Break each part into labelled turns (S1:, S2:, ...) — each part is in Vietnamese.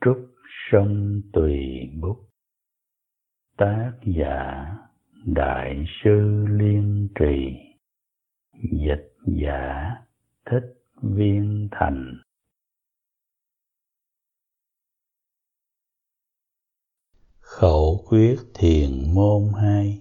S1: Trúc Sông Tùy Bút. Tác giả Đại sư Liên Trì. Dịch giả Thích Viên Thành. Khẩu quyết thiền môn 2.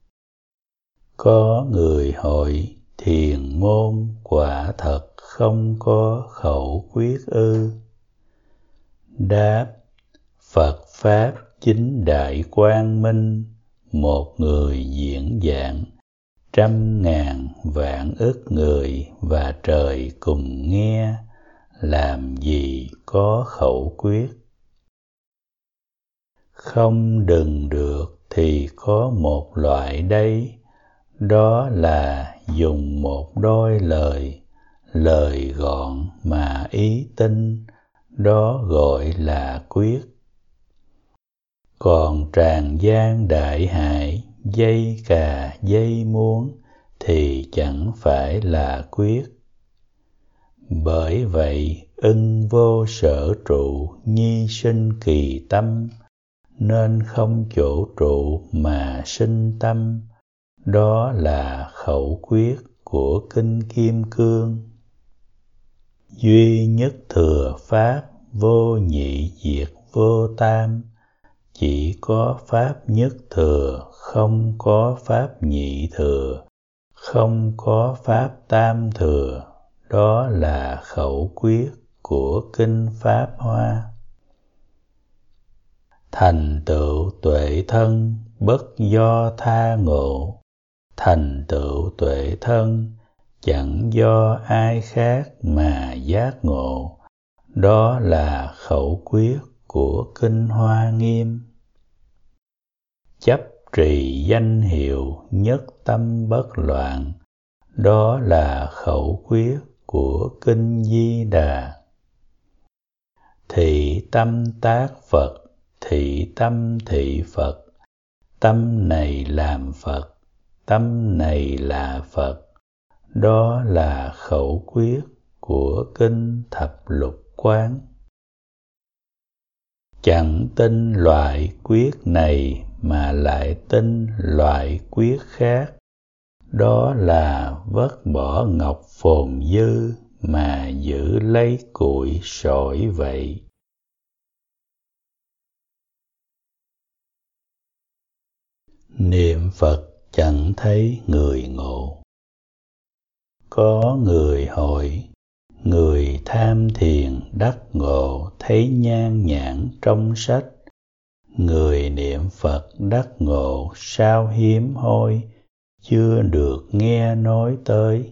S1: Có người hỏi: thiền môn quả thật không có khẩu quyết ư? Đáp: Phật Pháp chính đại quang minh, một người diễn giảng, 100.000 vạn ức người và trời cùng nghe, làm gì có khẩu quyết. Không đừng được thì có một loại đây, đó là dùng một đôi lời gọn mà ý tinh, đó gọi là quyết. Còn tràng gian đại hại, dây cà dây muốn thì chẳng phải là quyết. Bởi vậy ưng vô sở trụ, nhi sinh kỳ tâm, nên không chỗ trụ mà sinh tâm, đó là khẩu quyết của Kinh Kim Cương. Duy nhất thừa Pháp, vô nhị diệt vô tam, chỉ có Pháp nhất thừa, không có Pháp nhị thừa, không có Pháp tam thừa, đó là khẩu quyết của Kinh Pháp Hoa. Thành tựu tuệ thân, bất do tha ngộ. Thành tựu tuệ thân, chẳng do ai khác mà giác ngộ, đó là khẩu quyết của Kinh Hoa Nghiêm. Chấp trì danh hiệu, nhất tâm bất loạn, đó là khẩu quyết của Kinh Di Đà. Thị tâm tác Phật, thị tâm thị Phật, tâm này làm Phật, tâm này là Phật, đó là khẩu quyết của Kinh Thập Lục Quán. Chẳng tin loại quyết này mà lại tin loại quyết khác, đó là vứt bỏ ngọc phồn dư mà giữ lấy củi sỏi vậy. Niệm Phật chẳng thấy người ngộ. Có người hỏi: người tham thiền đắc ngộ thấy nhan nhản trong sách, người niệm Phật đắc ngộ sao hiếm hoi, chưa được nghe nói tới.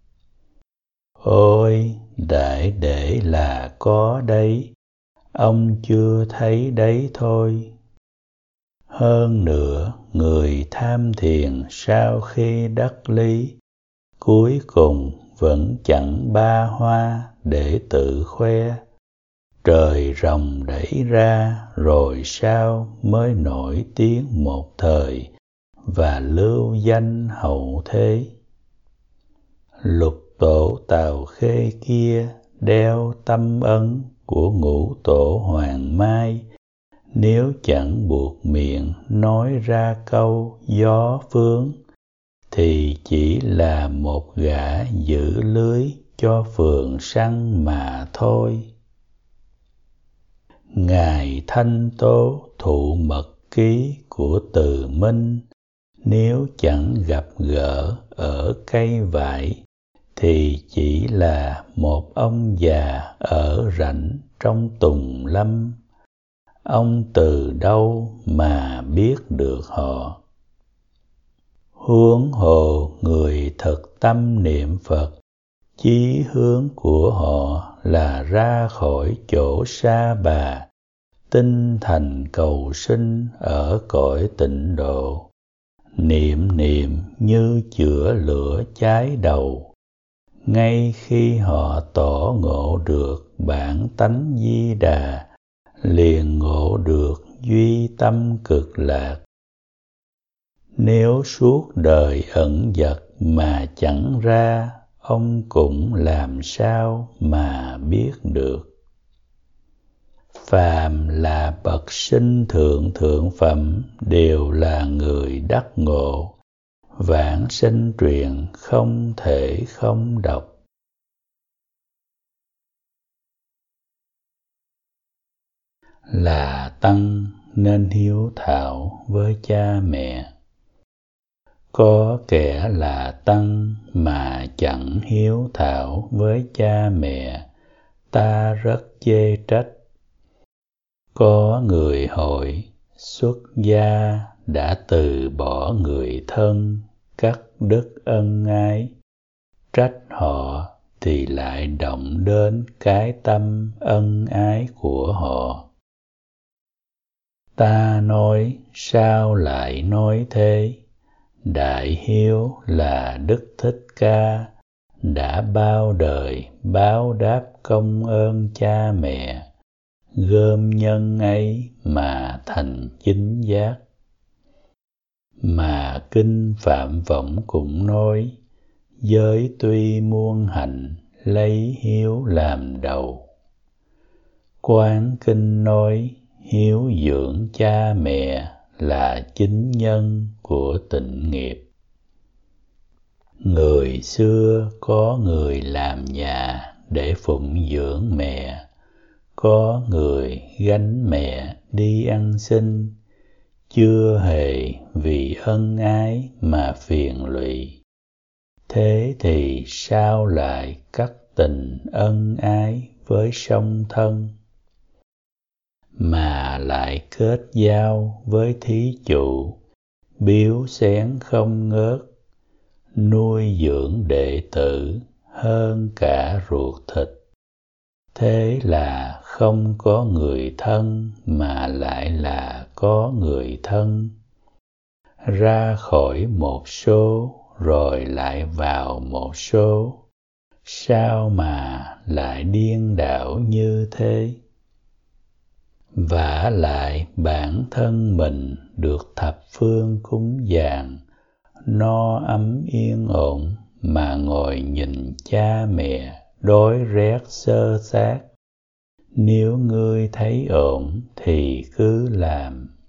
S1: Ôi, đại để là có đấy, ông chưa thấy đấy thôi. Hơn nữa, người tham thiền sau khi đắc lý, cuối cùng vẫn chẳng ba hoa để tự khoe. Trời rồng đẩy ra rồi sao mới nổi tiếng một thời và lưu danh hậu thế. Lục tổ Tào Khê kia đeo tâm ấn của ngũ tổ Hoàng Mai, nếu chẳng buộc miệng nói ra câu gió phương, thì chỉ là một gã giữ lưới cho phường săn mà thôi. Ngài Thanh Tố thụ mật ký của Từ Minh, nếu chẳng gặp gỡ ở cây vải, thì chỉ là một ông già ở rảnh trong tùng lâm. Ông từ đâu mà biết được họ? Huống hồ người thực tâm niệm Phật, chí hướng của họ là ra khỏi chỗ sa bà, tinh thành cầu sinh ở cõi tịnh độ. Niệm niệm như chữa lửa cháy đầu, ngay khi họ tỏ ngộ được bản tánh Di Đà, liền ngộ được duy tâm cực lạc. Nếu suốt đời ẩn dật mà chẳng ra, ông cũng làm sao mà biết được. phàm là bậc sinh thượng thượng phẩm đều là người đắc ngộ, vãng sanh truyền không thể không đọc. Là tăng nên hiếu thảo với cha mẹ. Có kẻ là tăng mà chẳng hiếu thảo với cha mẹ, ta rất chê trách. Có người hội xuất gia đã từ bỏ người thân, cắt đứt ân ái, trách họ thì lại động đến cái tâm ân ái của họ. Ta nói sao lại nói thế? Đại hiếu là Đức Thích Ca đã bao đời báo đáp công ơn cha mẹ, gom nhân ấy mà thành chính giác. Mà kinh Phạm Võng cũng nói, giới tuy muôn hạnh lấy hiếu làm đầu. Quán kinh nói, hiếu dưỡng cha mẹ là chính nhân của tịnh nghiệp. Người xưa có người làm nhà để phụng dưỡng mẹ, có người gánh mẹ đi ăn xin, chưa hề vì ân ái mà phiền lụy. Thế thì sao lại cắt tình ân ái với song thân, mà lại kết giao với thí chủ, biếu xén không ngớt, nuôi dưỡng đệ tử hơn cả ruột thịt. Thế là không có người thân mà lại là có người thân. Ra khỏi một số rồi lại vào một số, sao mà lại điên đảo như thế? Vả lại bản thân mình được thập phương cúng dường, no ấm yên ổn, mà ngồi nhìn cha mẹ đói rét xơ xác. Nếu ngươi thấy ổn thì cứ làm,